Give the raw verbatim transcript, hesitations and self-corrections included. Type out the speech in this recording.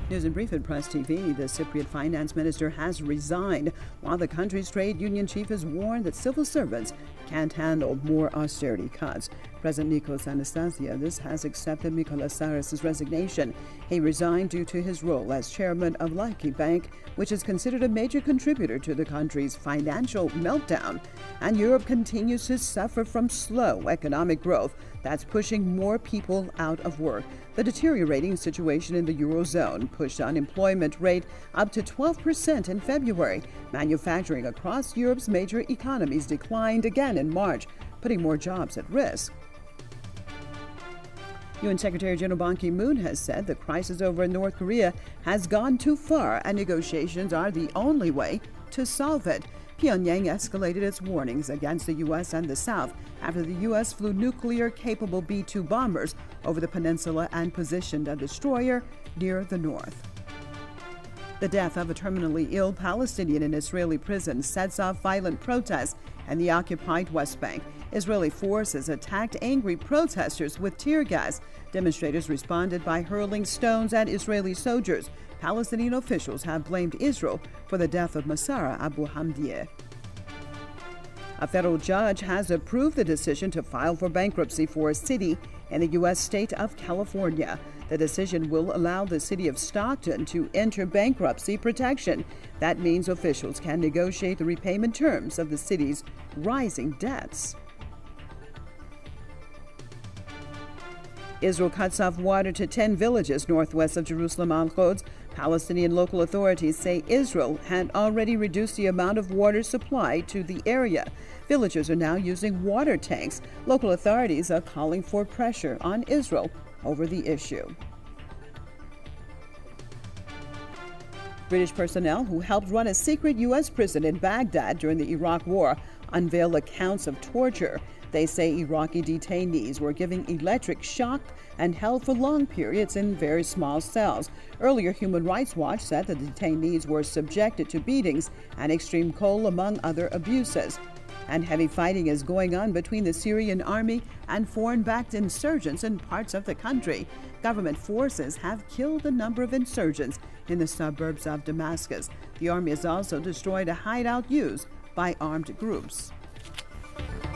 News and Brief at Press T V. The Cypriot finance minister has resigned, while the country's trade union chief has warned that civil servants can't handle more austerity cuts. President Nikos Anastasiadis has accepted Mykolas Saras' resignation. He resigned due to his role as chairman of Laiki Bank, which is considered a major contributor to the country's financial meltdown. And Europe continues to suffer from slow economic growth that's pushing more people out of work. The deteriorating situation in the Eurozone pushed the unemployment rate up to twelve percent in February. Manufacturing across Europe's major economies declined again in March, putting more jobs at risk. U N Secretary General Ban Ki-moon has said the crisis over in North Korea has gone too far and negotiations are the only way to solve it. Pyongyang escalated its warnings against the U S and the South after the U S flew nuclear-capable B two bombers over the peninsula and positioned a destroyer near the north. The death of a terminally ill Palestinian in Israeli prison sets off violent protests in the occupied West Bank. Israeli forces attacked angry protesters with tear gas. Demonstrators responded by hurling stones at Israeli soldiers. Palestinian officials have blamed Israel for the death of Masara Abu Hamdieh. A federal judge has approved the decision to file for bankruptcy for a city in the U S state of California. The decision will allow the city of Stockton to enter bankruptcy protection. That means officials can negotiate the repayment terms of the city's rising debts. Israel cuts off water to ten villages northwest of Jerusalem Al-Quds. Palestinian local authorities say Israel had already reduced the amount of water supply to the area. Villagers are now using water tanks. Local authorities are calling for pressure on Israel over the issue. British personnel who helped run a secret U S prison in Baghdad during the Iraq War unveiled accounts of torture. They say Iraqi detainees were given electric shock and held for long periods in very small cells. Earlier, Human Rights Watch said the detainees were subjected to beatings and extreme cold, among other abuses. And heavy fighting is going on between the Syrian army and foreign-backed insurgents in parts of the country. Government forces have killed a number of insurgents in the suburbs of Damascus. The army has also destroyed a hideout used by armed groups.